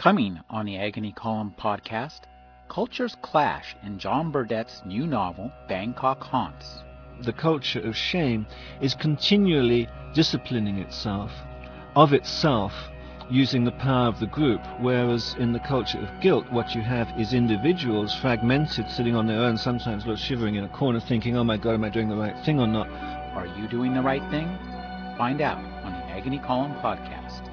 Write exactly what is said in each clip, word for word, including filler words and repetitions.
Coming on the Agony Column podcast, cultures clash in John Burdett's new novel, Bangkok Haunts. The culture of shame is continually disciplining itself, of itself, using the power of the group, whereas in the culture of guilt, what you have is individuals fragmented, sitting on their own, sometimes shivering in a corner, thinking, oh my God, am I doing the right thing or not? Are you doing the right thing? Find out on the Agony Column podcast.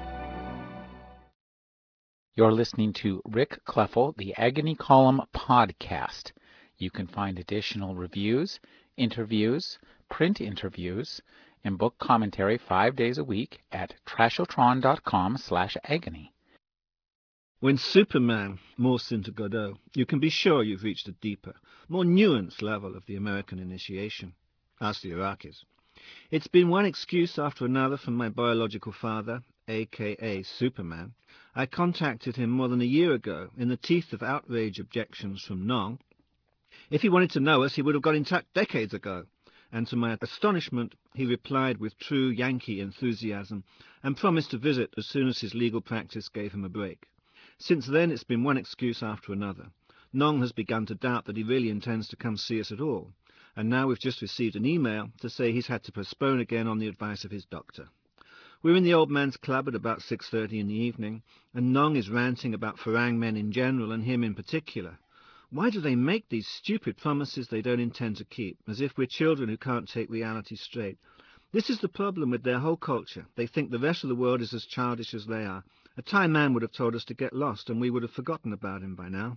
You're listening to Rick Kleffel, the Agony Column podcast. You can find additional reviews, interviews, print interviews, and book commentary five days a week at trashotron.com slash agony. When Superman morphs into Godot, you can be sure you've reached a deeper, more nuanced level of the American initiation. Ask the Iraqis. It's been one excuse after another from my biological father, a k a. Superman. I contacted him more than a year ago in the teeth of outrage objections from Nong. If he wanted to know us, he would have got in touch decades ago. And to my astonishment, he replied with true Yankee enthusiasm and promised to visit as soon as his legal practice gave him a break. Since then, it's been one excuse after another. Nong has begun to doubt that he really intends to come see us at all. And now we've just received an email to say he's had to postpone again on the advice of his doctor. We're in the old man's club at about six thirty in the evening, and Nong is ranting about Farang men in general and him in particular. Why do they make these stupid promises they don't intend to keep, as if we're children who can't take reality straight? This is the problem with their whole culture. They think the rest of the world is as childish as they are. A Thai man would have told us to get lost, and we would have forgotten about him by now.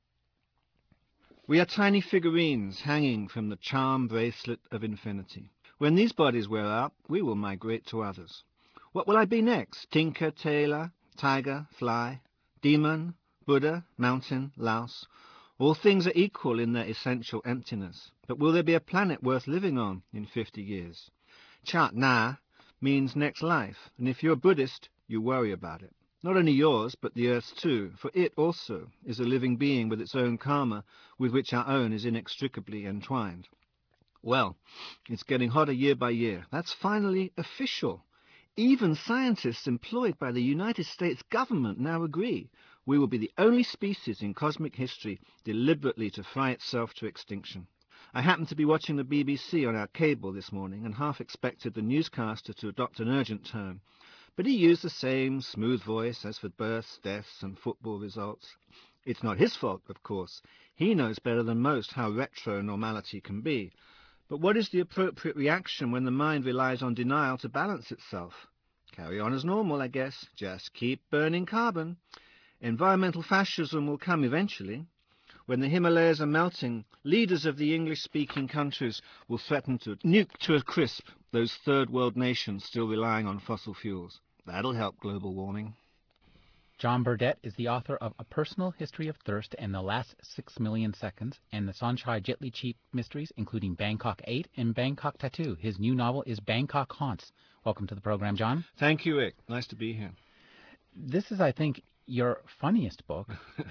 We are tiny figurines hanging from the charm bracelet of infinity. When these bodies wear out, we will migrate to others. What will I be next? Tinker, tailor, tiger, fly, demon, Buddha, mountain, louse? All things are equal in their essential emptiness. But will there be a planet worth living on in fifty years? Chat Na means next life, and if you're Buddhist, you worry about it. Not only yours, but the Earth's too, for it also is a living being with its own karma, with which our own is inextricably entwined. Well, it's getting hotter year by year. That's finally official. Even scientists employed by the United States government now agree we will be the only species in cosmic history deliberately to fry itself to extinction. I happened to be watching the B B C on our cable this morning and half expected the newscaster to adopt an urgent tone, but he used the same smooth voice as for births, deaths and football results. It's not his fault, of course. He knows better than most how retro normality can be. But what is the appropriate reaction when the mind relies on denial to balance itself? Carry on as normal, I guess. Just keep burning carbon. Environmental fascism will come eventually. When the Himalayas are melting, leaders of the English-speaking countries will threaten to nuke to a crisp those third-world nations still relying on fossil fuels. That'll help global warming. John Burdett is the author of A Personal History of Thirst and the Last Six Million Seconds and the Sonchai Jitli Cheap Mysteries, including Bangkok eight and Bangkok Tattoo. His new novel is Bangkok Haunts. Welcome to the program, John. Thank you, Rick. Nice to be here. This is, I think, your funniest book.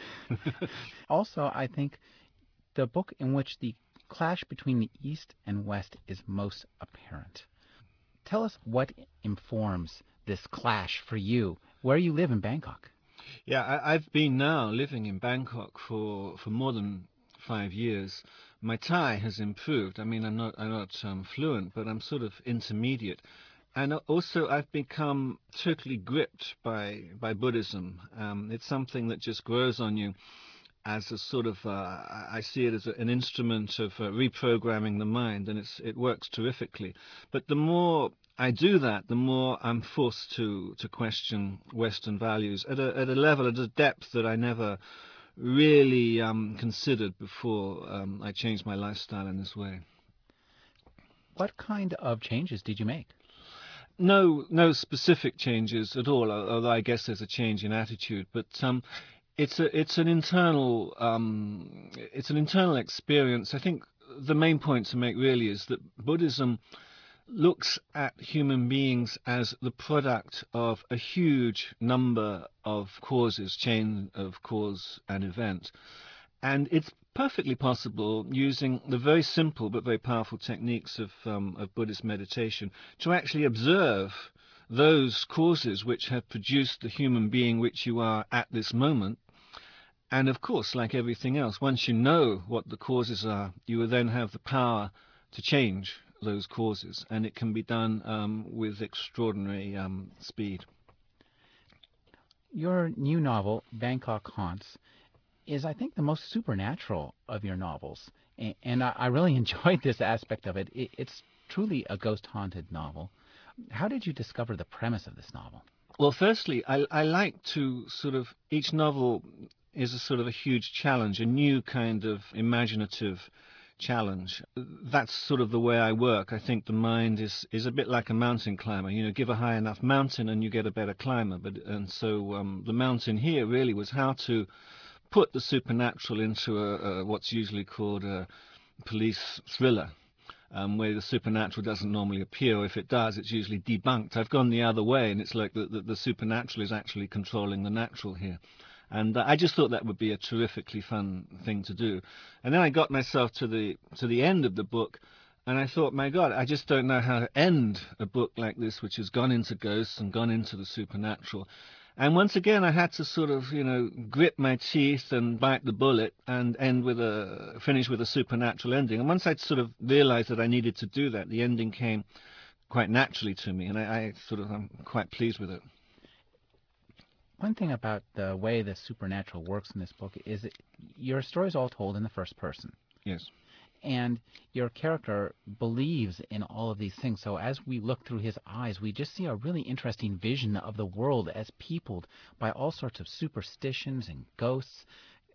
Also, I think the book in which the clash between the East and West is most apparent. Tell us what informs this clash for you, where you live in Bangkok. Yeah, I, I've been now living in Bangkok for, for more than five years. My Thai has improved. I mean, I'm not I'm not um, fluent, but I'm sort of intermediate. And also, I've become totally gripped by by Buddhism. Um, it's something that just grows on you as a sort of, uh, I see it as a, an instrument of uh, reprogramming the mind, and it's it works terrifically. But the more I do that, the more I'm forced to to question Western values at a at a level, at a depth that I never really um, considered before um, I changed my lifestyle in this way. What kind of changes did you make? No, no specific changes at all. Although I guess there's a change in attitude, but um, it's a it's an internal um, it's an internal experience. I think the main point to make really is that Buddhism looks at human beings as the product of a huge number of causes, chain of cause and event. And it's perfectly possible, using the very simple but very powerful techniques of, um, of Buddhist meditation, to actually observe those causes which have produced the human being which you are at this moment. And of course, like everything else, once you know what the causes are, you will then have the power to change those causes, and it can be done um, with extraordinary um, speed. Your new novel, Bangkok Haunts, is, I think, the most supernatural of your novels. A- And I I really enjoyed this aspect of it. It- It's truly a ghost-haunted novel. How did you discover the premise of this novel? Well, firstly, I, I like to sort of, each novel is a sort of a huge challenge, a new kind of imaginative challenge. That's sort of the way I work. I think the mind is, is a bit like a mountain climber. You know, give a high enough mountain and you get a better climber. But and so um, the mountain here really was how to put the supernatural into a, a, what's usually called a police thriller. Um, where the supernatural doesn't normally appear, or if it does, it's usually debunked. I've gone the other way, and it's like the, the, the supernatural is actually controlling the natural here. And uh, I just thought that would be a terrifically fun thing to do. And then I got myself to the to the end of the book, and I thought, my God, I just don't know how to end a book like this, which has gone into ghosts and gone into the supernatural. And once again, I had to sort of, you know, grit my teeth and bite the bullet and end with a, finish with a supernatural ending. And once I'd sort of realized that I needed to do that, the ending came quite naturally to me, and I, I sort of, I'm quite pleased with it. One thing about the way the supernatural works in this book is that your story is all told in the first person. Yes. And your character believes in all of these things. So as we look through his eyes, we just see a really interesting vision of the world as peopled by all sorts of superstitions and ghosts.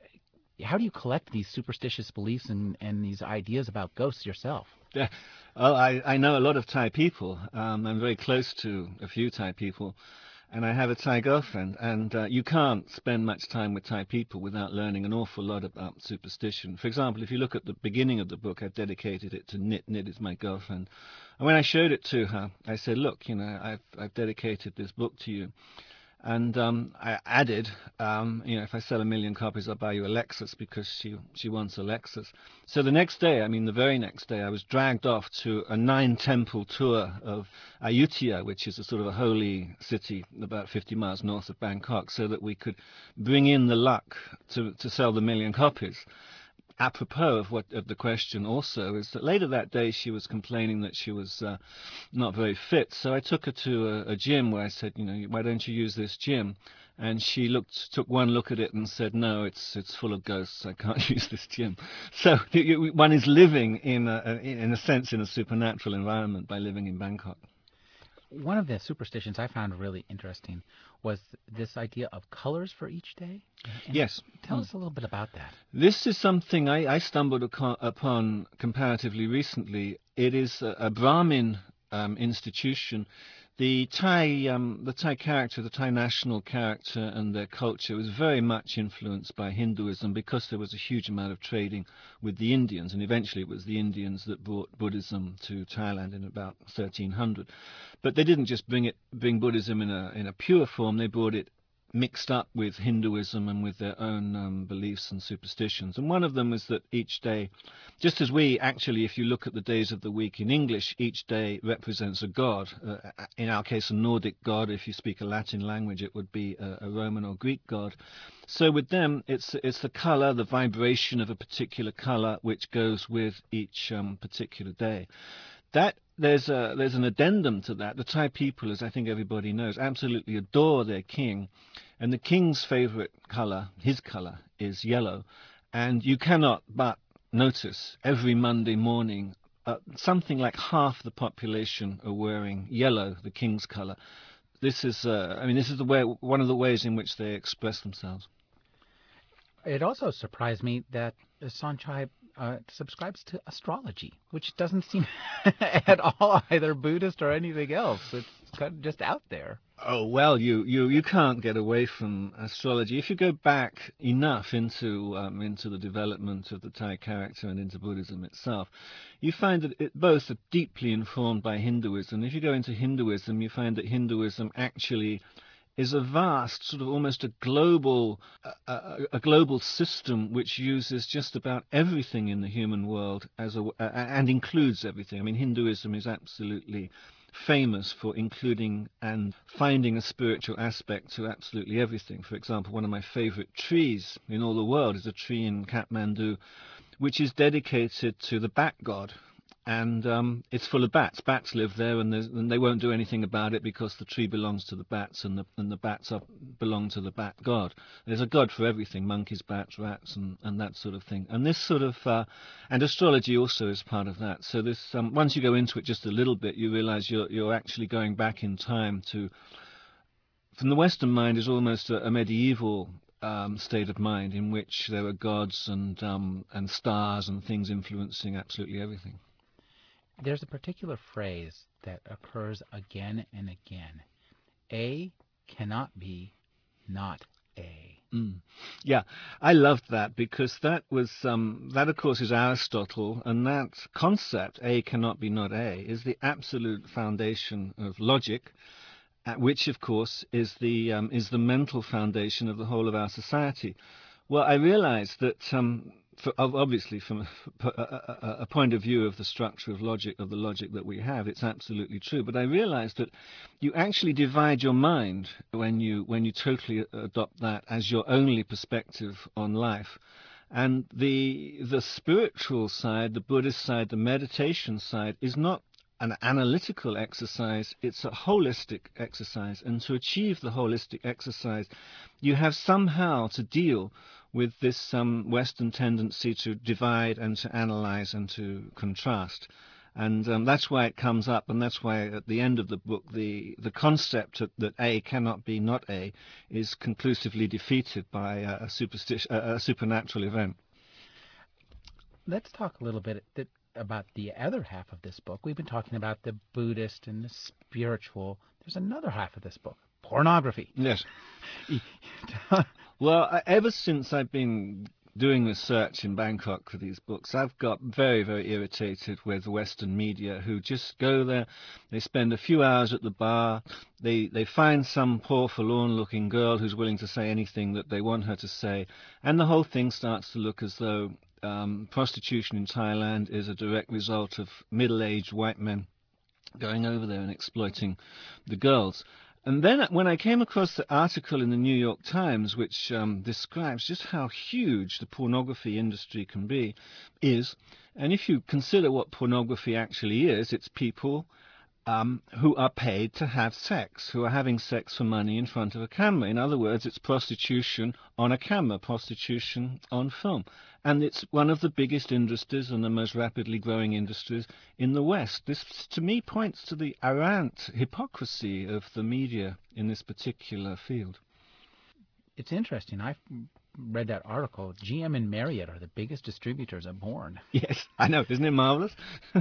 How do you collect these superstitious beliefs and, and these ideas about ghosts yourself? Yeah. Well, I, I know a lot of Thai people. Um, I'm very close to a few Thai people. And I have a Thai girlfriend, and uh, you can't spend much time with Thai people without learning an awful lot about superstition. For example, if you look at the beginning of the book, I've dedicated it to Nit. Nit is my girlfriend. And when I showed it to her, I said, look, you know, I've, I've dedicated this book to you. And um, I added, um, you know, if I sell a million copies, I'll buy you a Lexus, because she she wants a Lexus. So the next day, I mean, the very next day, I was dragged off to a nine-temple tour of Ayutthaya, which is a sort of a holy city about fifty miles north of Bangkok, so that we could bring in the luck to to sell the million copies. Apropos of what of the question also is that later that day she was complaining that she was uh, not very fit. So I took her to a, a gym where I said, you know, why don't you use this gym? And she looked, took one look at it and said, no, it's it's full of ghosts. I can't use this gym. So one is living in a, in a sense in a supernatural environment by living in Bangkok. One of the superstitions I found really interesting was this idea of colors for each day. And yes. Tell Mm. us a little bit about that. This is something I, I stumbled upon comparatively recently. It is a, a Brahmin um, institution. The Thai, um, the Thai character, the Thai national character and their culture was very much influenced by Hinduism, because there was a huge amount of trading with the Indians, and eventually it was the Indians that brought Buddhism to Thailand in about thirteen hundred. But they didn't just bring it, bring Buddhism in a in a pure form. They brought it mixed up with Hinduism and with their own um, beliefs and superstitions. And one of them is that each day, just as we actually, if you look at the days of the week in English, each day represents a god. Uh, in our case, a Nordic god. If you speak a Latin language, it would be a, a Roman or Greek god. So with them, it's it's the color, the vibration of a particular color, which goes with each um, particular day. That there's a there's an addendum to that. The Thai people, as I think everybody knows, absolutely adore their king, and the king's favorite color, his color, is yellow, and you cannot but notice every Monday morning uh, something like half the population are wearing yellow, the king's color. This is, uh, I mean, this is the way one of the ways in which they express themselves. It also surprised me that Sanchai uh, subscribes to astrology, which doesn't seem at all either Buddhist or anything else. It's kind of just out there. Oh, well, you, you, you can't get away from astrology. If you go back enough into um, into the development of the Thai character and into Buddhism itself, you find that it both are deeply informed by Hinduism. If you go into Hinduism, you find that Hinduism actually is a vast, sort of almost a global, a, a global system which uses just about everything in the human world as a, uh, and includes everything. I mean, Hinduism is absolutely famous for including and finding a spiritual aspect to absolutely everything. For example, one of my favorite trees in all the world is a tree in Kathmandu which is dedicated to the bat god. And um, it's full of bats. Bats live there, and, and they won't do anything about it because the tree belongs to the bats, and the, and the bats are, belong to the bat god. There's a god for everything: monkeys, bats, rats, and, and that sort of thing. And this sort of, uh, and astrology also is part of that. So this, um, once you go into it just a little bit, you realise you're you're actually going back in time to. From the Western mind is almost a, a medieval um, state of mind in which there are gods and um, and stars and things influencing absolutely everything. There's a particular phrase that occurs again and again. A cannot be not A. Mm. Yeah, I loved that because that was, um, that of course is Aristotle, and that concept, A cannot be not A, is the absolute foundation of logic, which of course is the, um, is the mental foundation of the whole of our society. Well, I realized that um, For, obviously, from a, a, a point of view of the structure of logic, of the logic that we have, it's absolutely true. But I realized that you actually divide your mind when you when you totally adopt that as your only perspective on life. And the the spiritual side, the Buddhist side, the meditation side is not an analytical exercise, it's a holistic exercise. And to achieve the holistic exercise, you have somehow to deal with this um, Western tendency to divide and to analyze and to contrast. And um, that's why it comes up, and that's why at the end of the book, the, the concept that A cannot be not A is conclusively defeated by a, a, superstition, a, a supernatural event. Let's talk a little bit about the other half of this book. We've been talking about the Buddhist and the spiritual. There's another half of this book, pornography. Yes. Well, ever since I've been doing research in Bangkok for these books, I've got very, very irritated with Western media who just go there, they spend a few hours at the bar, they, they find some poor forlorn-looking girl who's willing to say anything that they want her to say, and the whole thing starts to look as though um, prostitution in Thailand is a direct result of middle-aged white men going over there and exploiting the girls. And then when I came across the article in the New York Times, which um, describes just how huge the pornography industry can be, is, and if you consider what pornography actually is, it's people um, who are paid to have sex, who are having sex for money in front of a camera. In other words, it's prostitution on a camera, prostitution on film. And it's one of the biggest industries and the most rapidly growing industries in the West. This, to me, points to the arrant hypocrisy of the media in this particular field. It's interesting. I read that article. G M and Marriott are the biggest distributors of porn. Yes, I know. Isn't it marvelous?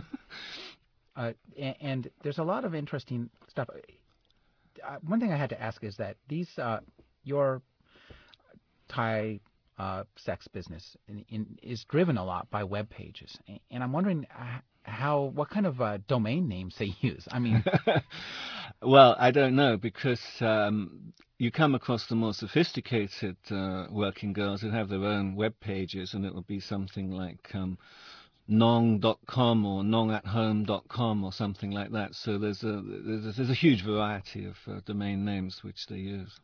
uh, and, and there's a lot of interesting stuff. Uh, one thing I had to ask is that these, uh, your Thai Uh, sex business in, in, is driven a lot by web pages, and I'm wondering how what kind of uh, domain names they use. I mean, well, I don't know, because um, you come across the more sophisticated uh, working girls who have their own web pages, and it will be something like um, nong dot com or nong at home dot com or something like that. So there's a there's a, there's a huge variety of uh, domain names which they use.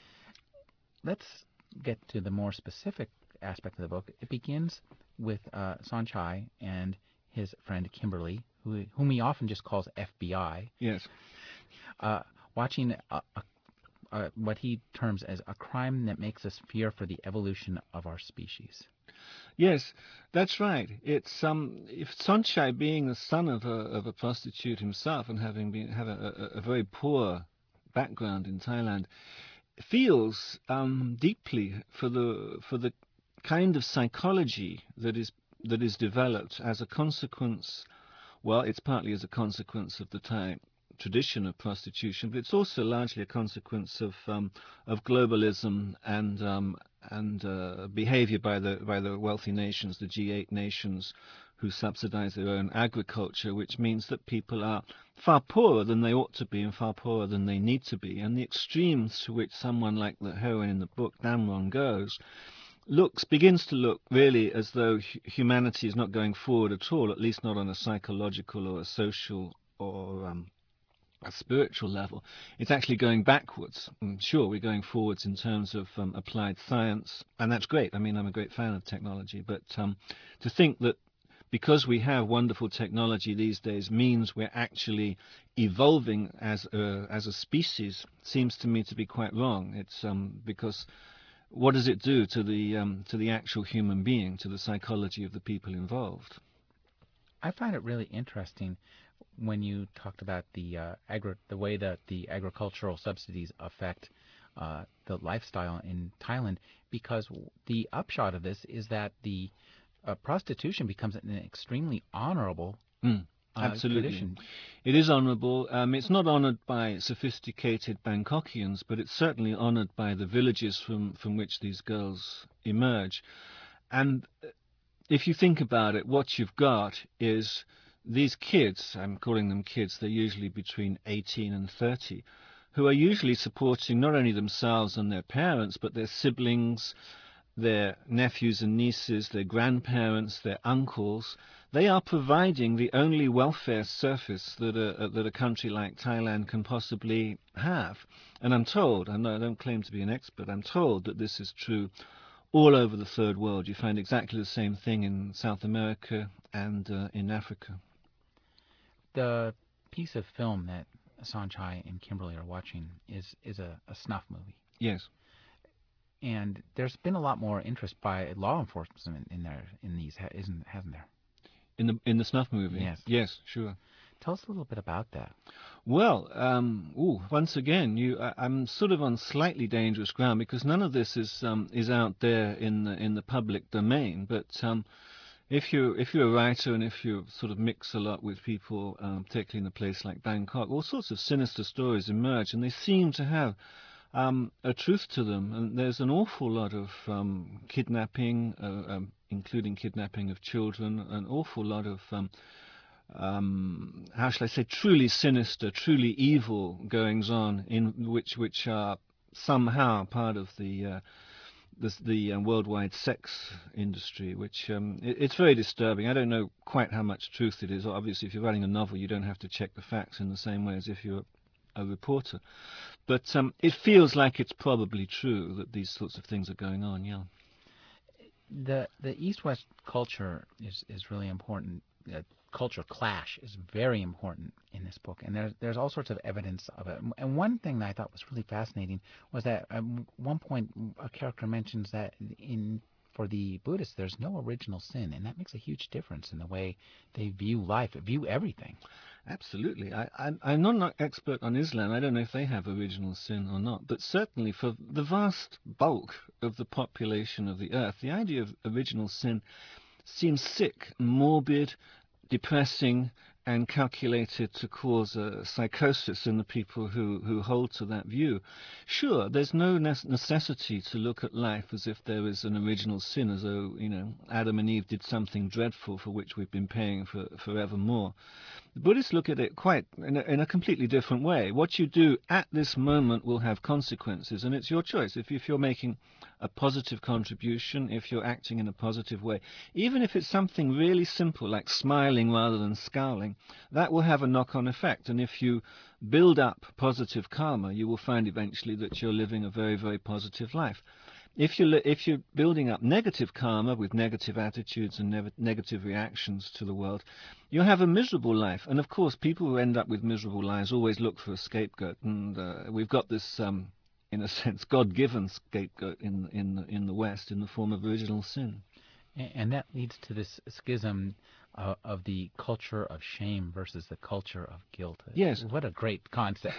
Let's get to the more specific aspect of the book. It begins with uh, Saenchai and his friend Kimberly, who, whom he often just calls F B I. Yes. Uh, watching a, a, a, what he terms as a crime that makes us fear for the evolution of our species. Yes, that's right. It's um, if Saenchai, being the son of a of a prostitute himself and having been have a, a, a very poor background in Thailand, feels um, deeply for the for the kind of psychology that is that is developed as a consequence. Well, it's partly as a consequence of the Thai tradition of prostitution, but it's also largely a consequence of um, of globalism and um, and uh, behavior by the by the wealthy nations, the G eight nations, who subsidize their own agriculture, which means that people are far poorer than they ought to be and far poorer than they need to be. And the extremes to which someone like the heroine in the book, Damron, goes, looks begins to look really as though humanity is not going forward at all, at least not on a psychological or a social or um, a spiritual level. It's actually going backwards. Mm, Sure, we're going forwards in terms of um, applied science, and that's great. I mean, I'm a great fan of technology, but um, to think that because we have wonderful technology these days means we're actually evolving as a, as a species seems to me to be quite wrong. It's um, because what does it do to the um, to the actual human being, to the psychology of the people involved? I find it really interesting when you talked about the uh, agri- the way that the agricultural subsidies affect uh, the lifestyle in Thailand, because the upshot of this is that the uh, prostitution becomes an extremely honorable Mm, uh, absolutely. tradition. It is honourable. Um, it's not honoured by sophisticated Bangkokians, but it's certainly honoured by the villages from, from which these girls emerge. And if you think about it, what you've got is these kids, I'm calling them kids, they're usually between eighteen and thirty, who are usually supporting not only themselves and their parents, but their siblings, their nephews and nieces, their grandparents, their uncles. They are providing the only welfare service that a, that a country like Thailand can possibly have. And I'm told, I know I don't claim to be an expert, I'm told that this is true all over the third world. You find exactly the same thing in South America and uh, in Africa. The piece of film that Sanchai and Kimberly are watching is is a, a snuff movie, Yes. and there's been a lot more interest by law enforcement in there in these, isn't hasn't there? In the in the snuff movie. Yes. Yes, sure. Tell us a little bit about that. Well, um, ooh, once again, you, I, I'm sort of on slightly dangerous ground because none of this is um, is out there in the in the public domain. But um, if you if you're a writer and if you sort of mix a lot with people, um, particularly in a place like Bangkok, all sorts of sinister stories emerge, and they seem to have um, a truth to them. And there's an awful lot of um, kidnapping, uh, um, including kidnapping of children, an awful lot of um, um, how shall I say, truly sinister, truly evil goings on in which which are somehow part of the uh, the, the uh, worldwide sex industry, which um, it, it's very disturbing. I don't know quite how much truth it is. Obviously, if you're writing a novel, you don't have to check the facts in the same way as if you're a reporter. But um, it feels like it's probably true that these sorts of things are going on, yeah. The the East-West culture is, is really important. Uh, culture clash is very important in this book, and there's there's all sorts of evidence of it. And one thing that I thought was really fascinating was that at one point a character mentions that in for the Buddhists there's no original sin, and that makes a huge difference in the way they view life, view everything. Absolutely. I, I, I'm not an expert on Islam. I don't know if they have original sin or not. But certainly for the vast bulk of the population of the earth, the idea of original sin seems sick, morbid, depressing, and calculated to cause a psychosis in the people who, who hold to that view. Sure, there's no necessity to look at life as if there is an original sin, as though, you know, Adam and Eve did something dreadful for which we've been paying for forevermore. The Buddhists look at it quite in a, in a completely different way. What you do at this moment will have consequences, and it's your choice. If, if you're making a positive contribution, if you're acting in a positive way, even if it's something really simple like smiling rather than scowling, that will have a knock-on effect. And if you build up positive karma, you will find eventually that you're living a very, very positive life. If you're, if you're building up negative karma with negative attitudes and ne- negative reactions to the world, you'll have a miserable life. And of course, people who end up with miserable lives always look for a scapegoat. And uh, we've got this, um, in a sense, God-given scapegoat in, in, in the West in the form of original sin. And that leads to this schism uh, of the culture of shame versus the culture of guilt. Yes. What a great concept.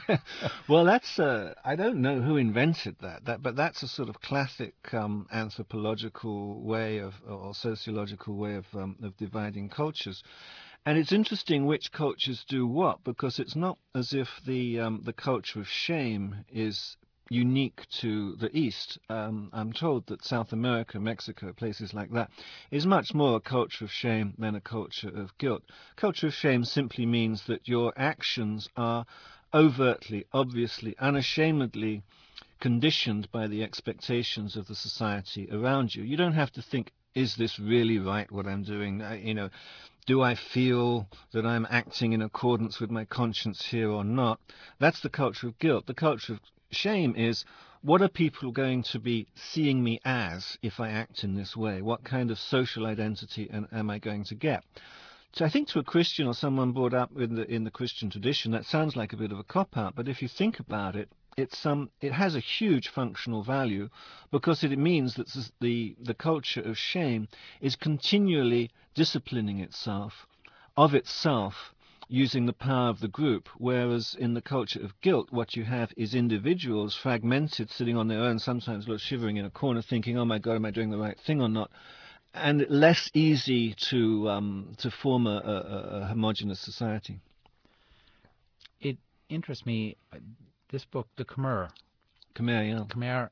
Well, that's, uh, I don't know who invented that, that but that's a sort of classic um, anthropological way of, or sociological way of, um, of dividing cultures. And it's interesting which cultures do what, because it's not as if the, um, the culture of shame is unique to the East. Um, I'm told that South America, Mexico, places like that, is much more a culture of shame than a culture of guilt. Culture of shame simply means that your actions are overtly, obviously, unashamedly conditioned by the expectations of the society around you. You don't have to think, is this really right what I'm doing? Uh, you know, Do I feel that I'm acting in accordance with my conscience here or not? That's the culture of guilt. The culture of shame is, what are people going to be seeing me as if I act in this way? What kind of social identity am, am I going to get? So I think to a Christian or someone brought up in the in the Christian tradition, that sounds like a bit of a cop-out. But if you think about it, it's um it has a huge functional value, because it means that the the culture of shame is continually disciplining itself of itself, using the power of the group, whereas in the culture of guilt, what you have is individuals fragmented, sitting on their own, sometimes shivering in a corner, thinking, "Oh my God, am I doing the right thing or not?" And less easy to um, to form a, a, a homogenous society. It interests me, uh, this book, the Khmer. Khmer, yeah. Khmer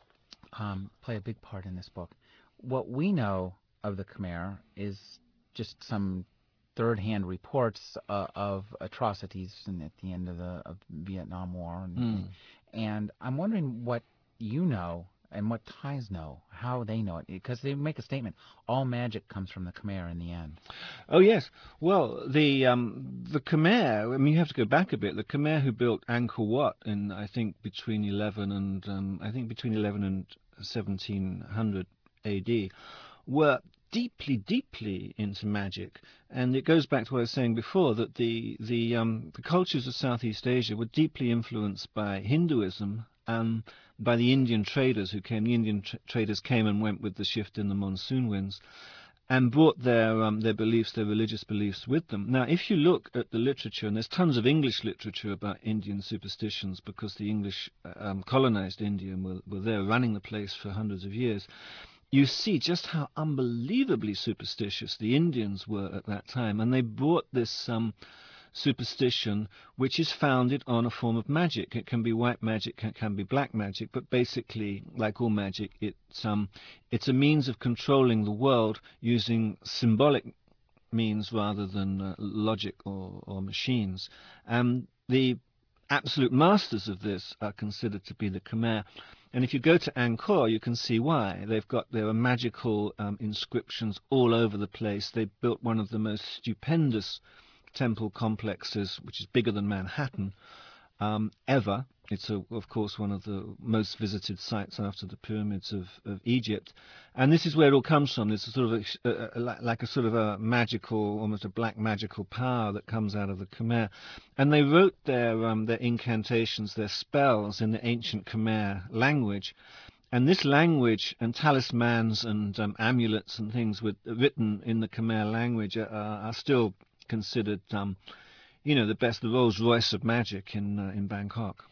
um, play a big part in this book. What we know of the Khmer is just some third-hand reports uh, of atrocities in, at the end of the of Vietnam War. And, Mm. and I'm wondering what you know and what Thais know, how they know it, because they make a statement: all magic comes from the Khmer in the end. Oh yes. Well, the um, the Khmer. I mean, you have to go back a bit. The Khmer who built Angkor Wat in, I think, between eleven and um, I think between eleven and seventeen hundred A D, were deeply, deeply into magic. And it goes back to what I was saying before, that the the um, the cultures of Southeast Asia were deeply influenced by Hinduism and by the Indian traders who came. The Indian tra- traders came and went with the shift in the monsoon winds, and brought their um, their beliefs, their religious beliefs with them. Now, if you look at the literature, and there's tons of English literature about Indian superstitions, because the English um, colonized India and were, were there running the place for hundreds of years, you see just how unbelievably superstitious the Indians were at that time. And they brought this um, superstition, which is founded on a form of magic. It can be white magic, it can be black magic, but basically, like all magic, it's um, it's a means of controlling the world using symbolic means rather than uh, logic or, or machines. And the absolute masters of this are considered to be the Khmer. And if you go to Angkor, you can see why. They've got there are magical um, inscriptions all over the place. They built one of the most stupendous temple complexes, which is bigger than Manhattan, um, ever. It's, a, of course, one of the most visited sites after the pyramids of, of Egypt. And this is where it all comes from. There's a sort of a, a, a, like a sort of a magical, almost a black magical power that comes out of the Khmer. And they wrote their, um, their incantations, their spells in the ancient Khmer language. And this language and talismans and um, amulets and things were written in the Khmer language are, are still considered, um, you know, the best, the Rolls Royce of magic in uh, in Bangkok.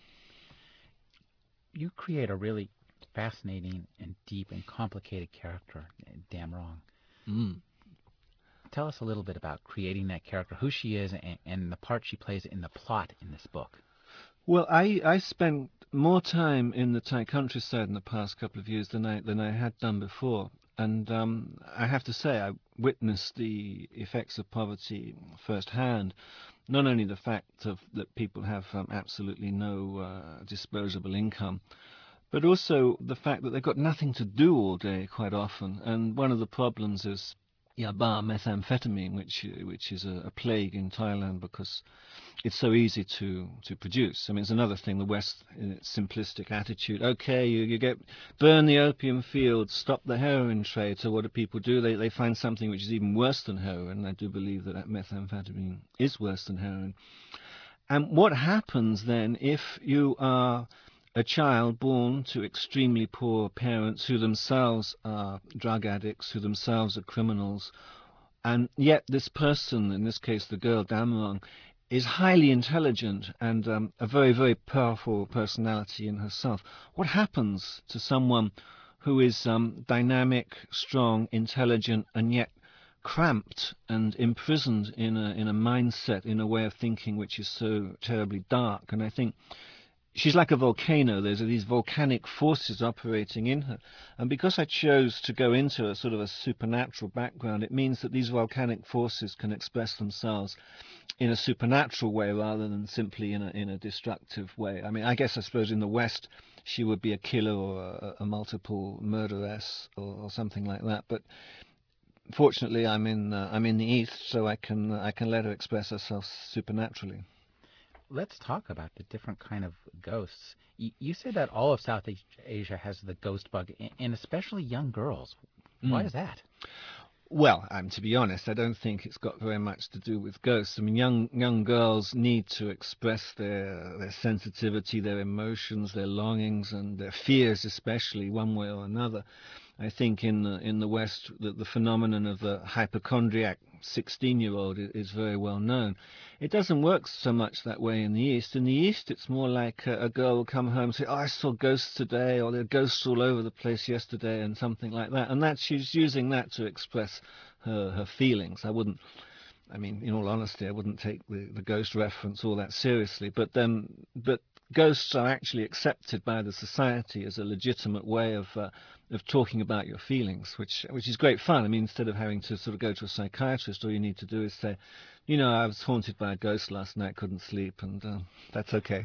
You create a really fascinating and deep and complicated character, Dam Rong. Mm. Tell us a little bit about creating that character, who she is, and, and the part she plays in the plot in this book. Well, I, I spent more time in the Thai countryside in the past couple of years than I than I had done before. And um, I have to say, I witnessed the effects of poverty firsthand. Not only the fact of that people have um, absolutely no uh, disposable income, but also the fact that they've got nothing to do all day quite often. And one of the problems is yaba, methamphetamine, which which is a, a plague in Thailand because it's so easy to, to produce. I mean, it's another thing, the West, in its simplistic attitude. Okay, you, you get burn the opium fields, stop the heroin trade. So what do people do? They, they find something which is even worse than heroin. I do believe that methamphetamine is worse than heroin. And what happens then if you are a child born to extremely poor parents who themselves are drug addicts, who themselves are criminals, and yet this person, in this case the girl Dam Rong, is highly intelligent and um, a very, very powerful personality in herself. What happens to someone who is um, dynamic, strong, intelligent, and yet cramped and imprisoned in a in a mindset, in a way of thinking which is so terribly dark? And I think she's like a volcano. There's these volcanic forces operating in her. And because I chose to go into a sort of a supernatural background, it means that these volcanic forces can express themselves in a supernatural way rather than simply in a in a destructive way. I mean, I guess I suppose in the West she would be a killer or a, a multiple murderess or, or something like that. But fortunately, I'm in uh, I'm in the East, so I can uh, I can let her express herself supernaturally. Let's talk about the different kind of ghosts. You, you say that all of South Asia has the ghost bug, and especially young girls. Why Mm. is that? Well, um, to be honest, I don't think it's got very much to do with ghosts. I mean, young young girls need to express their their sensitivity, their emotions, their longings, and their fears, especially one way or another. I think in the, in the West, the, the phenomenon of the hypochondriac sixteen-year-old is very well known. It doesn't work so much that way in the East. In the East, it's more like a, a girl will come home and say, oh, I saw ghosts today, or there are ghosts all over the place yesterday, and something like that. And that she's using that to express her, her feelings. I wouldn't, I mean, in all honesty, I wouldn't take the, the ghost reference all that seriously. But then, but ghosts are actually accepted by the society as a legitimate way of uh, of talking about your feelings, which which is great fun. I mean, instead of having to sort of go to a psychiatrist, all you need to do is say, you know, I was haunted by a ghost last night, couldn't sleep, and uh, that's okay.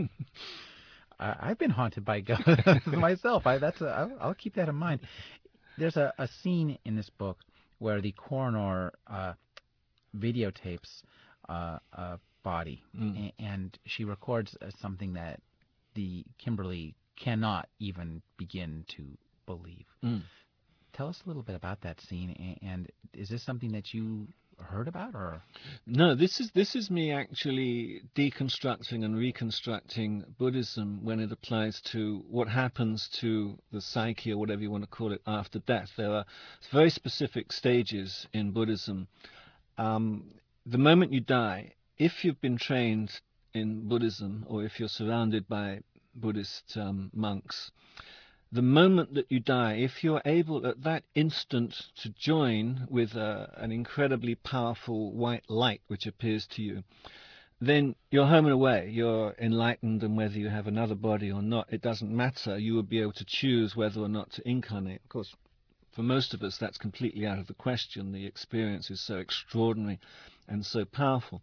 I, I've been haunted by ghosts myself. I, that's a, I'll, I'll keep that in mind. There's a, a scene in this book where the coroner uh, videotapes uh, a body, Mm. a- and she records uh, something that the Kimberly cannot even begin to believe. Mm. Tell us a little bit about that scene, a- and is this something that you heard about, or No, this is this is me actually deconstructing and reconstructing Buddhism when it applies to what happens to the psyche, or whatever you want to call it, after death. There are very specific stages in Buddhism. Um, the moment you die, if you've been trained in Buddhism, or if you're surrounded by Buddhist um, monks, the moment that you die, if you're able at that instant to join with uh, an incredibly powerful white light which appears to you, then you're home and away. You're enlightened, and whether you have another body or not, it doesn't matter. You will be able to choose whether or not to incarnate. Of course, for most of us, that's completely out of the question. The experience is so extraordinary and so powerful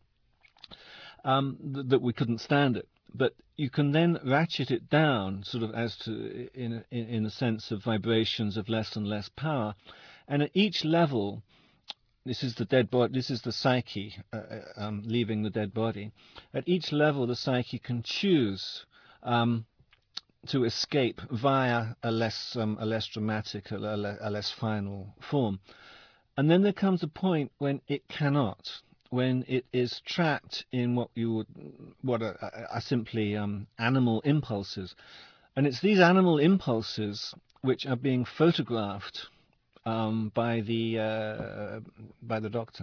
um, th- that we couldn't stand it. But you can then ratchet it down, sort of as to, in, in, in a sense of vibrations of less and less power. And at each level, this is the dead body, this is the psyche uh, uh, um, leaving the dead body. At each level, the psyche can choose um, to escape via a less, um, a less dramatic, a, a, a less final form. And then there comes a point when it cannot, when it is trapped in what you would, what are, are simply um, animal impulses. And it's these animal impulses which are being photographed um, by the uh, by the doctor.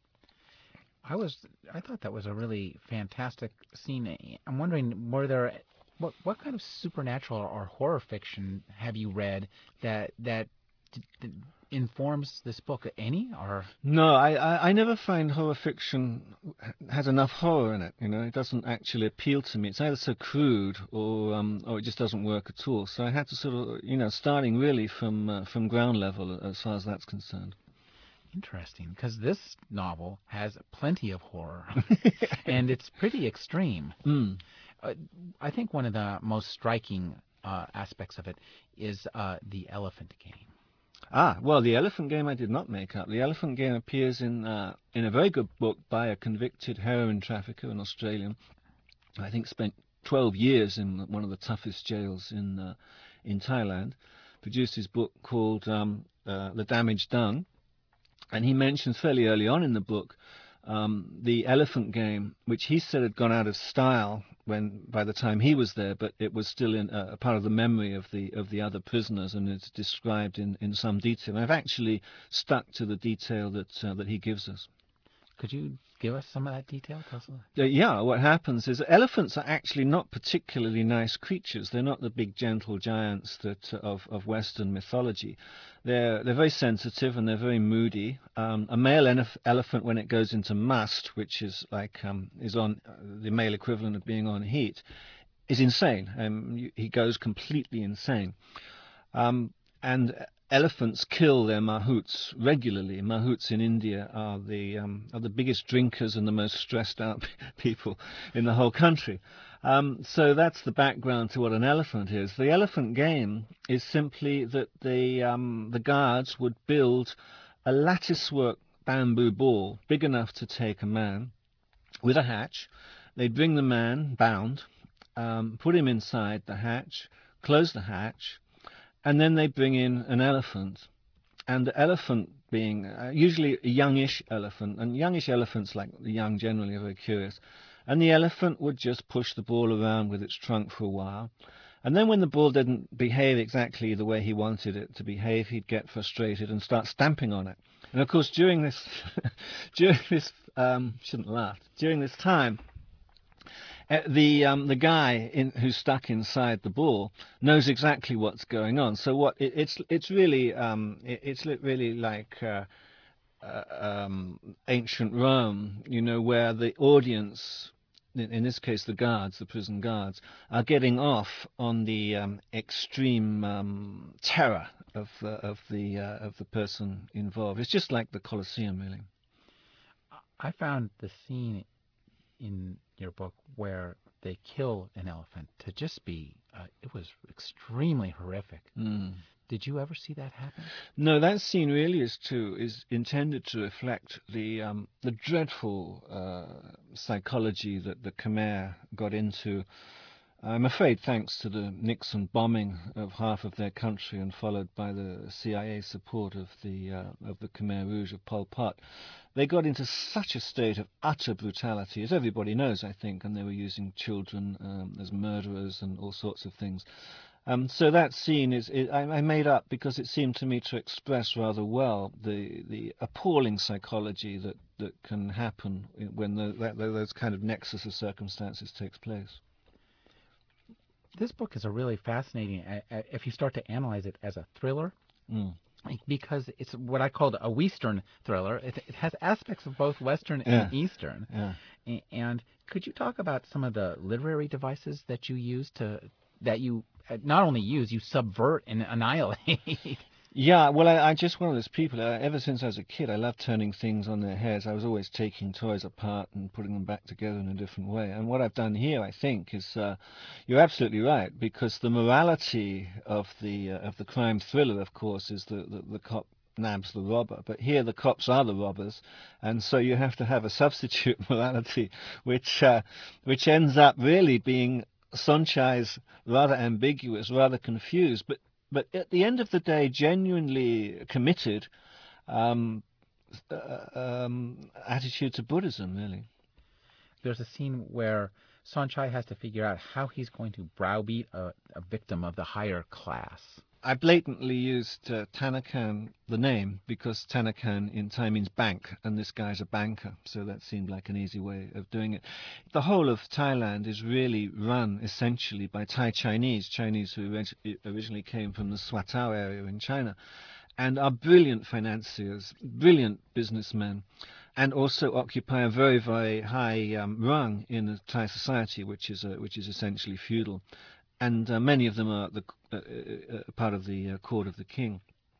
I was I thought that was a really fantastic scene. I'm wondering, were there what what kind of supernatural or horror fiction have you read that that d- d- informs this book? Any or No, I, I, I never find horror fiction has enough horror in it. You know, it doesn't actually appeal to me. It's either so crude or um, or it just doesn't work at all. So I had to sort of, you know, starting really from uh, from ground level as far as that's concerned. interesting? Because this novel has plenty of horror, and it's pretty extreme. Mm. Uh, I think one of the most striking uh, aspects of it is uh, the elephant game. Ah, well, the Elephant Game I did not make up. The Elephant Game appears in uh, in a very good book by a convicted heroin trafficker, an Australian. I think spent twelve years in one of the toughest jails in uh, in Thailand. Produced his book called um, uh, The Damage Done, and he mentions fairly early on in the book um, the Elephant Game, which he said had gone out of style when by the time he was there, but it was still in uh, a part of the memory of the of the other prisoners, and it's described in, in some detail. And I've actually stuck to the detail that uh, that he gives us. Could you give us some of that detail? Tell us a little. Uh, yeah, what happens is elephants are actually not particularly nice creatures. They're not the big gentle giants that of, of Western mythology. They're they're very sensitive and they're very moody. Um, a male elef- elephant, when it goes into must, which is like um, is on uh, the male equivalent of being on heat, is insane. Um, he goes completely insane. Um, and elephants kill their mahouts regularly. Mahouts in India are the um, are the biggest drinkers and the most stressed out people in the whole country. Um, so that's the background to what an elephant is. The elephant game is simply that the um, the guards would build a latticework bamboo ball big enough to take a man with a hatch. They'd bring the man bound, um, put him inside the hatch, close the hatch, and then they bring in an elephant. And the elephant being uh, usually a youngish elephant, and youngish elephants, like the young generally, are very curious. And the elephant would just push the ball around with its trunk for a while. And then when the ball didn't behave exactly the way he wanted it to behave, he'd get frustrated and start stamping on it. And of course, during this, during this, um, shouldn't laugh, during this time, uh, the um, the guy in, who's stuck inside the ball knows exactly what's going on. So what it, it's it's really um, it, it's really like uh, uh, um, ancient Rome, you know, where the audience, in this case the guards, the prison guards, are getting off on the um, extreme um, terror of the of the uh, of the person involved. It's just like the Colosseum, really. I found the scene in your book where they kill an elephant to just be, uh, it was extremely horrific. Mm. Did you ever see that happen? No, that scene really is to is intended to reflect the um, the dreadful uh, psychology that the Khmer got into. I'm afraid, thanks to the Nixon bombing of half of their country and followed by the C I A support of the uh, of the Khmer Rouge of Pol Pot, they got into such a state of utter brutality, as everybody knows, I think, and they were using children um, as murderers and all sorts of things. Um, so that scene is, it, I, I made up because it seemed to me to express rather well the the appalling psychology that, that can happen when the, that, those kind of nexus of circumstances takes place. This book is a really fascinating, if you start to analyze it as a thriller, mm. because it's what I called a Western thriller. It, it has aspects of both Western yeah. and Eastern. Yeah. And could you talk about some of the literary devices that you use to, that you not only use, you subvert and annihilate? Yeah, well, I, I just one of those people. Uh, ever since I was a kid, I loved turning things on their heads. I was always taking toys apart and putting them back together in a different way. And what I've done here, I think, is uh, you're absolutely right, because the morality of the uh, of the crime thriller, of course, is the, the, the cop nabs the robber. But here, the cops are the robbers, and so you have to have a substitute morality, which uh, which ends up really being Sonchai's rather ambiguous, rather confused, but. But at the end of the day, genuinely committed um, uh, um, attitude to Buddhism, really. There's a scene where Sonchai has to figure out how he's going to browbeat a, a victim of the higher class. I blatantly used uh, Tanakan, the name, because Tanakan in Thai means bank, and this guy's a banker, so that seemed like an easy way of doing it. The whole of Thailand is really run essentially by Thai Chinese, Chinese who originally came from the Swatow area in China, and are brilliant financiers, brilliant businessmen, and also occupy a very, very high um, rung in the Thai society, which is a, which is essentially feudal. And uh, many of them are the, uh, uh, part of the uh, court of the king.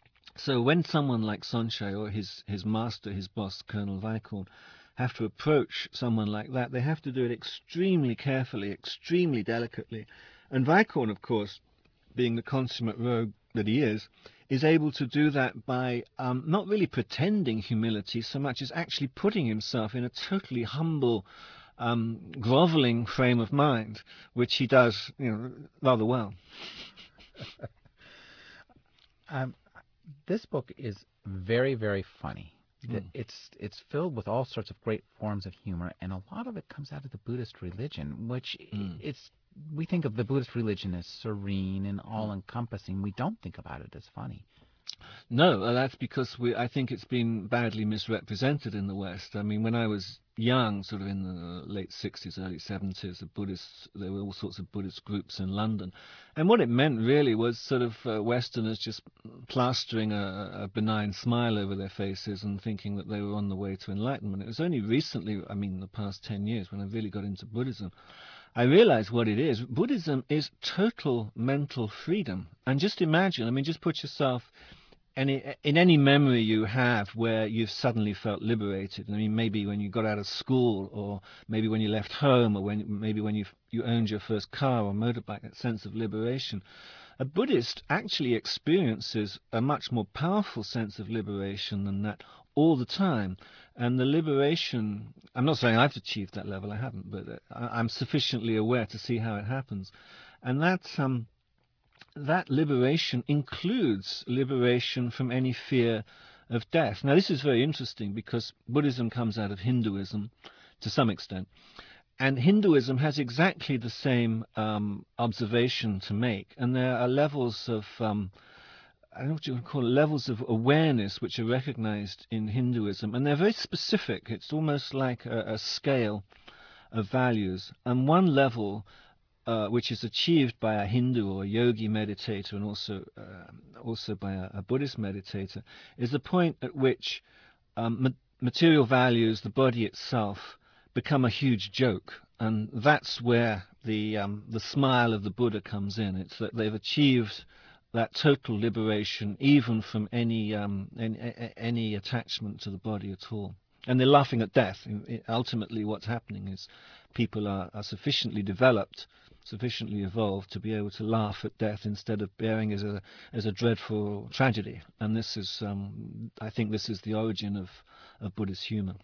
So when someone like Sonchai or his, his master, his boss, Colonel Vaikorn, have to approach someone like that, they have to do it extremely carefully, extremely delicately. And Vaikorn, of course, being the consummate rogue that he is, is able to do that by um, not really pretending humility so much as actually putting himself in a totally humble Um, groveling frame of mind, which he does, you know, rather well. um, this book is very, very funny. Mm. It's it's filled with all sorts of great forms of humor, and a lot of it comes out of the Buddhist religion, which mm. it's we think of the Buddhist religion as serene and all-encompassing. We don't think about it as funny. No, that's because we. I think it's been badly misrepresented in the West. I mean, when I was young, sort of in the late sixties, early seventies, the Buddhists, there were all sorts of Buddhist groups in London. And what it meant really was sort of uh, Westerners just plastering a, a benign smile over their faces and thinking that they were on the way to enlightenment. It was only recently, I mean, the past ten years, when I really got into Buddhism, I realized what it is. Buddhism is total mental freedom. And just imagine, I mean, just put yourself Any, in any memory you have where you've suddenly felt liberated. I mean, maybe when you got out of school, or maybe when you left home, or when maybe when you you owned your first car or motorbike, that sense of liberation. a Buddhist actually experiences a much more powerful sense of liberation than that all the time. And the liberation, I'm not saying I've achieved that level, I haven't, but I'm sufficiently aware to see how it happens. And that, um, that liberation includes liberation from any fear of death. Now, this is very interesting because Buddhism comes out of Hinduism to some extent. And Hinduism has exactly the same um, observation to make. And there are levels of, um, I don't know what you would call it, levels of awareness which are recognized in Hinduism. And they're very specific. It's almost like a, a scale of values. And one level, uh, which is achieved by a Hindu or a yogi meditator and also, uh, also by a, a Buddhist meditator, is the point at which um, ma- material values, the body itself, become a huge joke, and that's where the um, the smile of the Buddha comes in. It's that they've achieved that total liberation, even from any um, any, any attachment to the body at all. And they're laughing at death. Ultimately, what's happening is people are, are sufficiently developed, sufficiently evolved to be able to laugh at death instead of bearing it as a as a dreadful tragedy. And this is, um, I think, this is the origin of of Buddhist humor.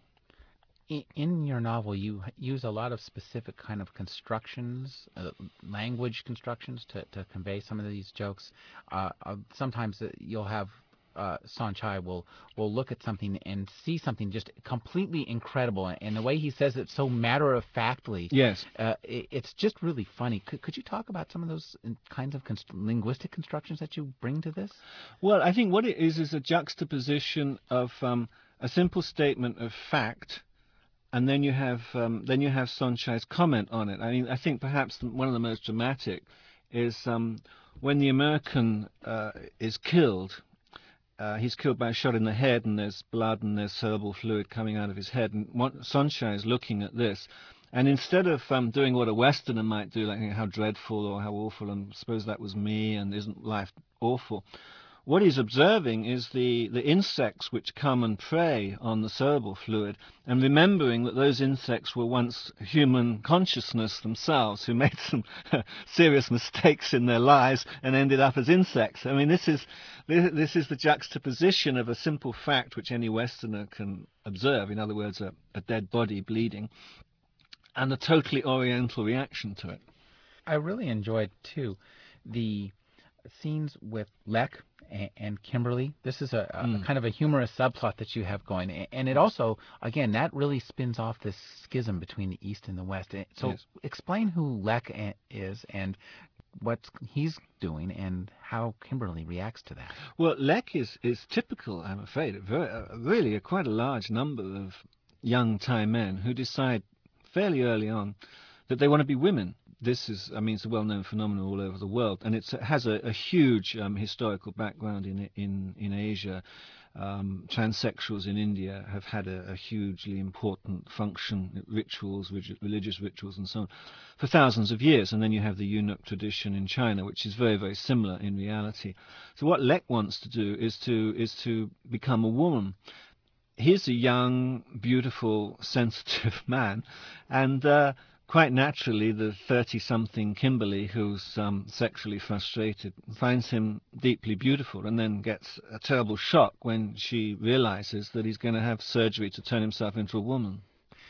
In your novel, you use a lot of specific kind of constructions, uh, language constructions, to, to convey some of these jokes. Uh, uh, sometimes you'll have uh, Saenchai will will look at something and see something just completely incredible, and the way he says it so matter of factly, yes, uh, it, it's just really funny. Could, could you talk about some of those kinds of const- linguistic constructions that you bring to this? Well, I think what it is is a juxtaposition of um, a simple statement of fact. And then you have um, then you have Saenchai's comment on it. I mean, I think perhaps one of the most dramatic is um, when the American uh, is killed. Uh, he's killed by a shot in the head, and there's blood and there's cerebral fluid coming out of his head. And Saenchai is looking at this, and instead of um, doing what a Westerner might do, like how dreadful or how awful, and suppose that was me, and isn't life awful? What he's observing is the, the insects which come and prey on the cerebral fluid, and remembering that those insects were once human consciousness themselves, who made some serious mistakes in their lives and ended up as insects. I mean, this is this is the juxtaposition of a simple fact which any Westerner can observe, in other words, a, a dead body bleeding, and a totally Oriental reaction to it. I really enjoyed, too, the scenes with Lek and Kimberly. This is a, a mm. kind of a humorous subplot that you have going, and it also, again, that really spins off this schism between the East and the West. So yes. Explain who Lek is and what he's doing and how Kimberly reacts to that. Well, Lek is, is typical, I'm afraid, of very, uh, really a, quite a large number of young Thai men who decide fairly early on that they want to be women. This is, I mean, it's a well-known phenomenon all over the world, and it's, it has a, a huge um, historical background in in in Asia. Um, transsexuals in India have had a, a hugely important function, rituals, religious rituals, and so on, for thousands of years. And then you have the eunuch tradition in China, which is very, very similar in reality. So what Lek wants to do is to is to become a woman. He's a young, beautiful, sensitive man, and uh, quite naturally, the thirty-something Kimberly, who's um, sexually frustrated, finds him deeply beautiful and then gets a terrible shock when she realizes that he's going to have surgery to turn himself into a woman.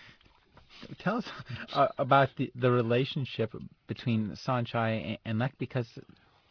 Tell us uh, about the, the relationship between Saenchai and Lek, because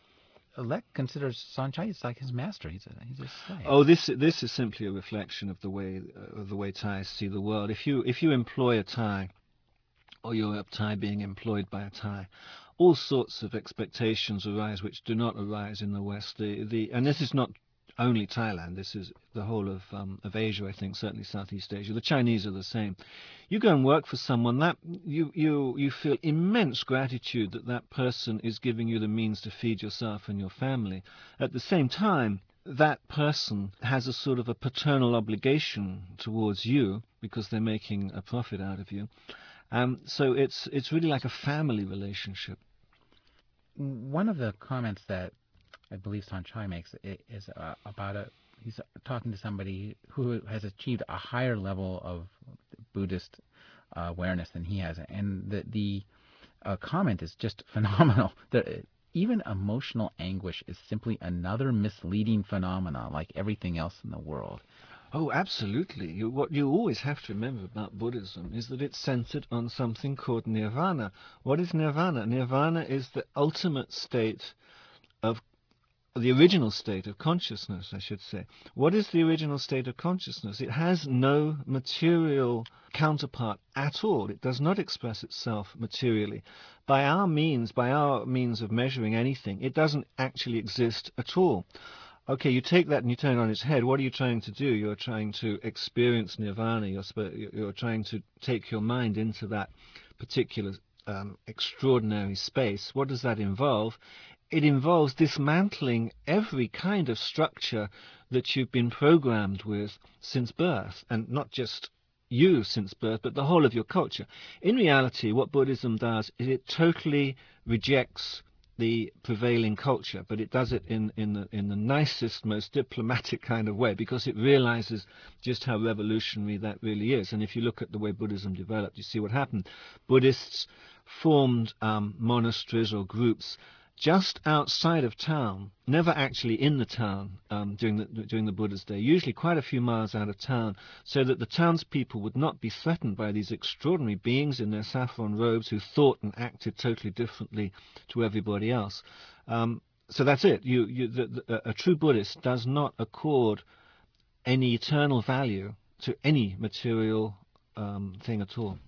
Lek considers Saenchai as like his master. He's a, he's a slave. Oh, this this is simply a reflection of the way uh, of the way Thais see the world. If you if you employ a Thai, or you're a Thai being employed by a Thai, all sorts of expectations arise which do not arise in the West. The, the, and this is not only Thailand, this is the whole of um, of Asia, I think, certainly Southeast Asia. The Chinese are the same. You go and work for someone, that you, you, you feel immense gratitude that that person is giving you the means to feed yourself and your family. At the same time, that person has a sort of a paternal obligation towards you because they're making a profit out of you. Um, so it's it's really like a family relationship. One of the comments that I believe Saenchai makes is uh, about a he's talking to somebody who has achieved a higher level of Buddhist uh, awareness than he has, and the the uh, comment is just phenomenal. The, even emotional anguish is simply another misleading phenomena like everything else in the world. Oh, absolutely. You, what you always have to remember about Buddhism is that it's centered on something called nirvana. What is nirvana? Nirvana is the ultimate state of the original state of consciousness, I should say. What is the original state of consciousness? It has no material counterpart at all. It does not express itself materially. By our means, by our means of measuring anything, it doesn't actually exist at all. Okay, you take that and you turn it on its head. What are you trying to do? You're trying to experience nirvana. You're, you're trying to take your mind into that particular um, extraordinary space. What does that involve? It involves dismantling every kind of structure that you've been programmed with since birth, and not just you since birth, but the whole of your culture. In reality, what Buddhism does is it totally rejects the prevailing culture, but it does it in, in, the, in the nicest, most diplomatic kind of way, because it realizes just how revolutionary that really is. And if you look at the way Buddhism developed, you see what happened. Buddhists formed um, monasteries or groups just outside of town, never actually in the town um, during the during the Buddha's day, usually quite a few miles out of town, so that the townspeople would not be threatened by these extraordinary beings in their saffron robes who thought and acted totally differently to everybody else. Um, so that's it. You, you, the, the, a true Buddhist does not accord any eternal value to any material um, thing at all.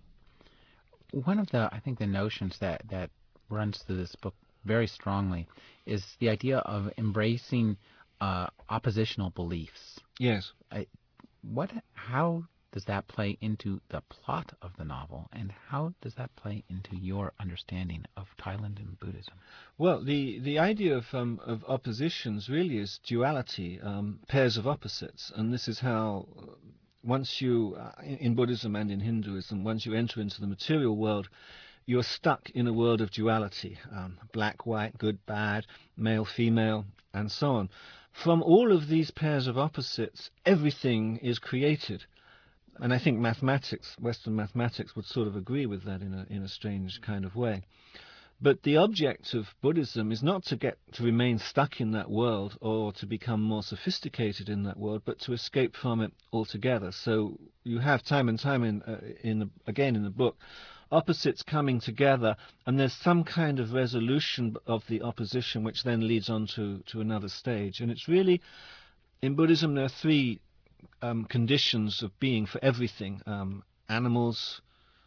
One of the, I think, the notions that, that runs through this book very strongly is the idea of embracing uh, oppositional beliefs. Yes. I, what? How does that play into the plot of the novel, and how does that play into your understanding of Thailand and Buddhism? Well, the, the idea of um, of oppositions really is duality, um, pairs of opposites, and this is how once you, uh, in, in Buddhism and in Hinduism, once you enter into the material world, you're stuck in a world of duality, um, black, white, good, bad, male, female, and so on. From all of these pairs of opposites, everything is created. And I think mathematics, Western mathematics, would sort of agree with that in a, in a strange kind of way. But the object of Buddhism is not to get to remain stuck in that world or to become more sophisticated in that world, but to escape from it altogether. So you have time and time in, uh, in the, again in the book, opposites coming together, and there's some kind of resolution of the opposition which then leads on to, to another stage. And it's really, in Buddhism, there are three um, conditions of being for everything. Um, animals,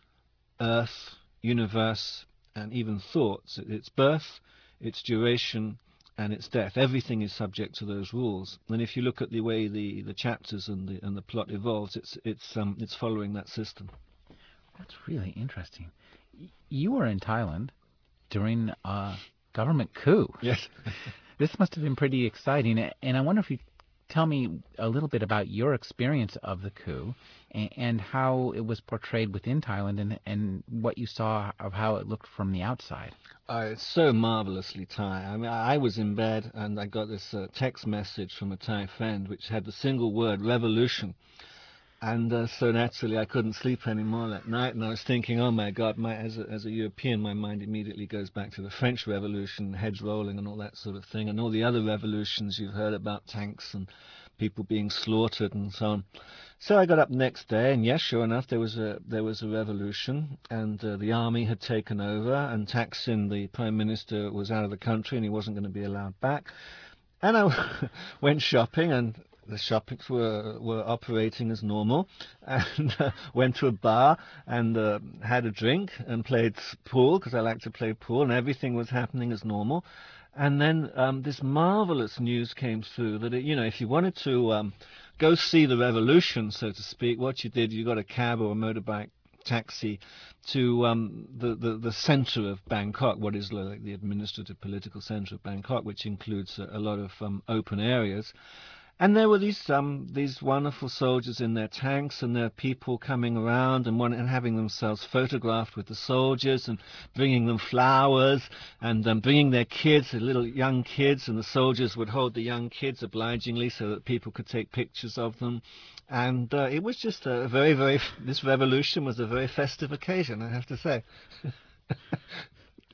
earth, universe, and even thoughts. It's birth, its duration, and its death. Everything is subject to those rules. And if you look at the way the, the chapters and the, and the plot evolves, it's, it's, um, it's following that system. That's really interesting. You were in Thailand during a government coup. Yes. This must have been pretty exciting. And I wonder if you tell me a little bit about your experience of the coup and, and how it was portrayed within Thailand and, and what you saw of how it looked from the outside. Uh, it's so marvelously Thai. I mean, I was in bed and I got this uh, text message from a Thai friend which had the single word, revolution. And uh, so naturally, I couldn't sleep anymore that night, and I was thinking, "Oh my God!" My, as a, as a European, my mind immediately goes back to the French Revolution, heads rolling, and all that sort of thing, and all the other revolutions you've heard about, tanks and people being slaughtered and so on. So I got up next day, and yes, sure enough, there was a there was a revolution, and uh, the army had taken over, and Thaksin, the prime minister, was out of the country, and he wasn't going to be allowed back. And I went shopping, and the shoppings were, were operating as normal, and uh, went to a bar and uh, had a drink and played pool, because I like to play pool, and everything was happening as normal. And then um, this marvelous news came through that, it, you know, if you wanted to um, go see the revolution, so to speak, what you did, you got a cab or a motorbike taxi to um, the, the, the center of Bangkok, what is like the administrative political center of Bangkok, which includes a, a lot of um, open areas. And there were these um, these wonderful soldiers in their tanks, and there are people coming around and, one, and having themselves photographed with the soldiers and bringing them flowers and um, bringing their kids, the little young kids, and the soldiers would hold the young kids obligingly so that people could take pictures of them. And uh, it was just a very, very, this revolution was a very festive occasion, I have to say. Uh,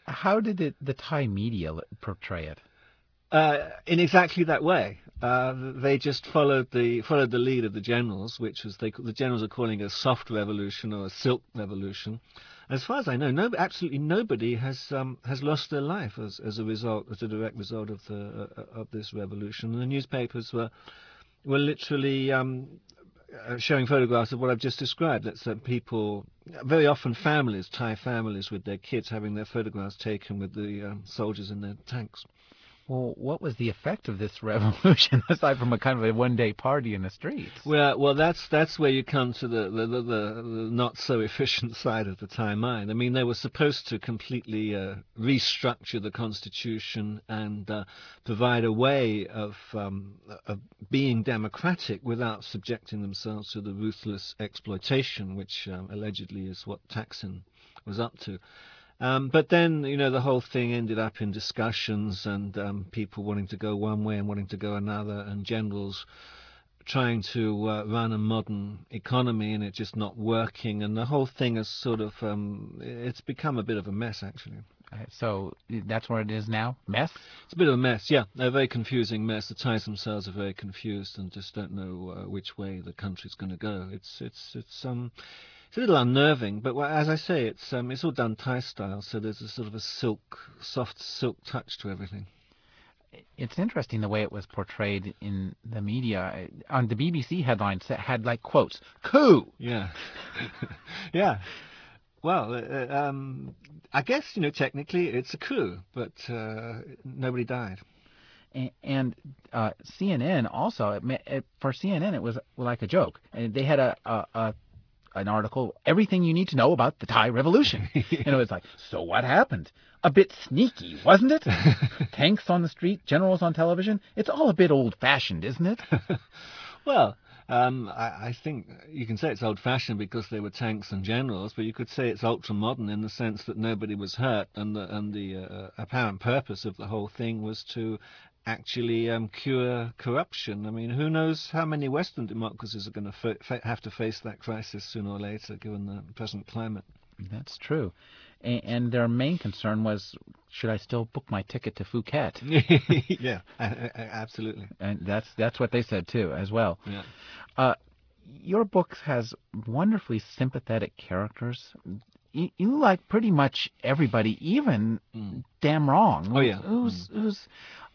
How did it, the Thai media portray it? Uh, in exactly that way. Uh, they just followed the followed the lead of the generals, which was they, the generals are calling it a soft revolution or a silk revolution. As far as I know, no, absolutely nobody has um, has lost their life as, as a result, as a direct result of the uh, of this revolution. And the newspapers were were literally um, uh, showing photographs of what I've just described. That's uh, people, very often families, Thai families with their kids, having their photographs taken with the um, soldiers in their tanks. Well, what was the effect of this revolution aside from a kind of a one-day party in the streets? Well, well, that's that's where you come to the the, the, the not so efficient side of the Thai mind. I mean, they were supposed to completely uh, restructure the constitution and uh, provide a way of um, of being democratic without subjecting themselves to the ruthless exploitation, which um, allegedly is what Thaksin was up to. Um, but then, you know, the whole thing ended up in discussions and um, people wanting to go one way and wanting to go another, and generals trying to uh, run a modern economy and it just not working. And the whole thing is sort of, um, it's become a bit of a mess, actually. Uh, So that's where it is now? Mess? It's a bit of a mess, yeah. A very confusing mess. The Thais themselves are very confused and just don't know uh, which way the country's going to go. It's, it's, it's, um... It's a little unnerving, but as I say, it's um, it's all done Thai style, so there's a sort of a silk, soft silk touch to everything. It's interesting the way it was portrayed in the media. On the B B C headlines, it had like quotes, coup! Yeah. Yeah. Well, uh, um, I guess, you know, technically it's a coup, but uh, nobody died. A- And uh, C N N also, it, ma- it, for C N N, it was like a joke. And they had a, a, a an article, everything you need to know about the Thai Revolution. And it was like, so what happened? A bit sneaky, wasn't it? Tanks on the street, generals on television. It's all a bit old-fashioned, isn't it? Well, um, I, I think you can say it's old-fashioned because they were tanks and generals, but you could say it's ultra-modern in the sense that nobody was hurt, and the, and the uh, apparent purpose of the whole thing was to actually um, cure corruption. I mean, who knows how many Western democracies are going to fa- fa- have to face that crisis sooner or later, given the present climate. That's true. A- And their main concern was, should I still book my ticket to Phuket? Yeah, a- a- absolutely. And that's that's what they said too, as well. Yeah. Uh, your book has wonderfully sympathetic characters. You, you like pretty much everybody, even Damn Wrong. Oh, yeah. Who's who's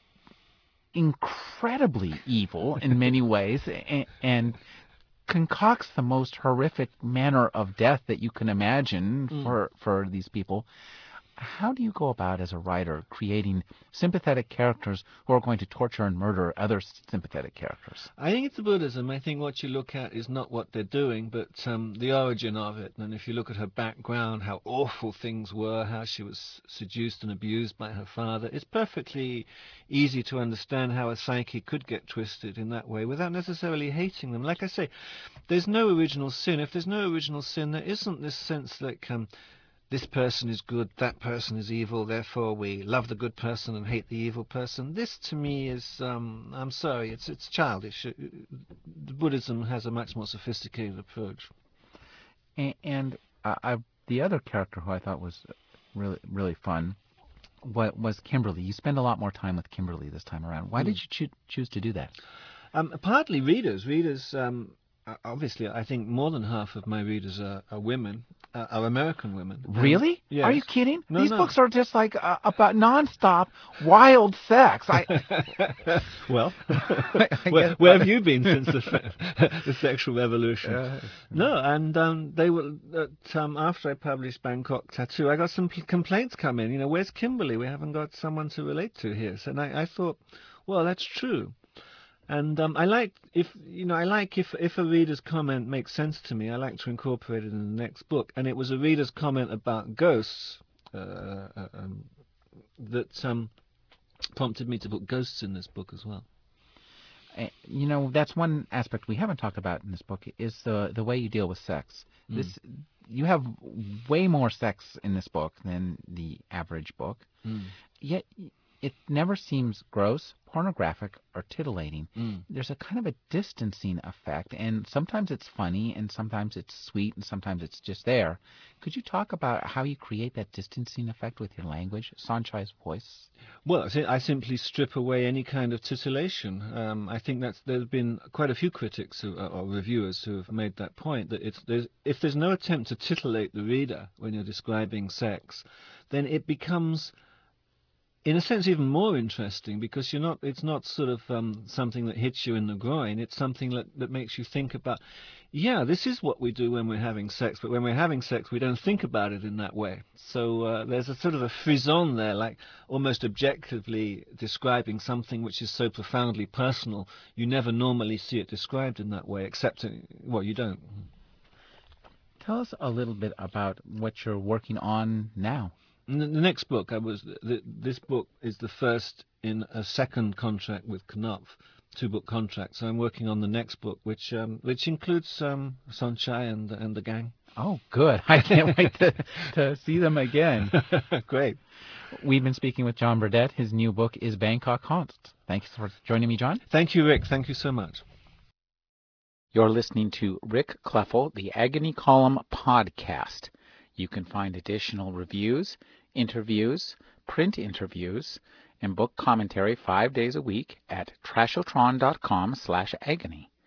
incredibly evil in many ways, and, and concocts the most horrific manner of death that you can imagine for for these people. How do you go about as a writer creating sympathetic characters who are going to torture and murder other sympathetic characters? I think it's the Buddhism. I think what you look at is not what they're doing, but um, the origin of it. And if you look at her background, how awful things were, how she was seduced and abused by her father, it's perfectly easy to understand how a psyche could get twisted in that way without necessarily hating them. Like I say, there's no original sin. If there's no original sin, there isn't this sense that um, this person is good, that person is evil, therefore we love the good person and hate the evil person. This, to me, is, um, I'm sorry, it's it's childish. Buddhism has a much more sophisticated approach. And, and uh, I, the other character who I thought was really really fun was, was Kimberly. You spend a lot more time with Kimberly this time around. Why did you choo- choose to do that? Um, partly readers. Readers, um, obviously, I think more than half of my readers are, are women, uh, are American women. Really? And, yes. Are you kidding? No, These no. books are just like uh, about nonstop wild sex. I, Well, I where, guess- where have you been since the, the sexual revolution? No, and um, they were at, um, after I published Bangkok Tattoo, I got some p- complaints come in. You know, where's Kimberly? We haven't got someone to relate to here. So, and I, I thought, well, that's true. And um, I like if you know I like if if a reader's comment makes sense to me, I like to incorporate it in the next book. And it was a reader's comment about ghosts uh, uh, um, that um, prompted me to put ghosts in this book as well. Uh, you know, that's one aspect we haven't talked about in this book is the the way you deal with sex. This you have way more sex in this book than the average book. Yet it never seems gross, pornographic, or titillating. Mm. There's a kind of a distancing effect, and sometimes it's funny, and sometimes it's sweet, and sometimes it's just there. Could you talk about how you create that distancing effect with your language, Saenchai's voice? Well, I, th- I simply strip away any kind of titillation. Um, I think that's there's been quite a few critics who, or reviewers who have made that point, that it's there's, if there's no attempt to titillate the reader when you're describing sex, then it becomes, in a sense, even more interesting, because you're not. It's not sort of um, something that hits you in the groin. It's something that, that makes you think about. Yeah, this is what we do when we're having sex, but when we're having sex, we don't think about it in that way. So uh, there's a sort of a frisson there, like almost objectively describing something which is so profoundly personal. You never normally see it described in that way, except, in, well, you don't. Tell us a little bit about what you're working on now. The next book, I was. The, this book is the first in a second contract with Knopf, two-book contract. So I'm working on the next book, which um, which includes um, Saenchai and and the gang. Oh, good! I can't wait to to see them again. Great. We've been speaking with John Burdett. His new book is Bangkok Haunts. Thanks for joining me, John. Thank you, Rick. Thank you so much. You're listening to Rick Kleffel, the Agony Column podcast. You can find additional reviews, interviews, print interviews, and book commentary five days a week at trashotron dot com slash agony.